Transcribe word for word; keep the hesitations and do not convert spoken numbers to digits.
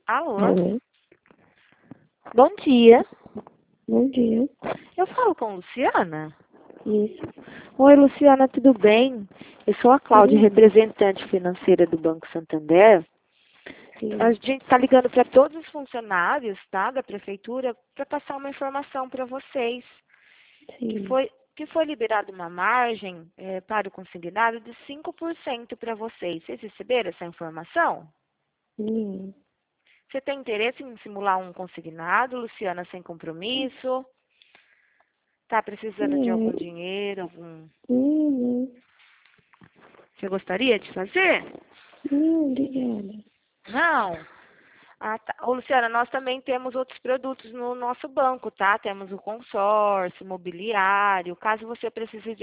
Alô? Alô? Bom dia. Bom dia. Eu falo com Luciana? Isso. Oi, Luciana, tudo bem? Eu sou a Cláudia, Tudo bem. representante financeira do Banco Santander. A Sim. gente está ligando para todos os funcionários, tá, da prefeitura para passar uma informação para vocês. Que Sim. foi, que foi liberada uma margem eh, para o consignado de cinco por cento para vocês. Vocês receberam essa informação? Não. Você tem interesse em simular um consignado, Luciana, sem compromisso? Tá precisando de Não. algum dinheiro, algum... Não, não. Você gostaria de fazer? Não, obrigada. Não. Ah, tá. Ô, Luciana, nós também temos outros produtos no nosso banco, tá? Temos o consórcio, imobiliário. Caso você precise de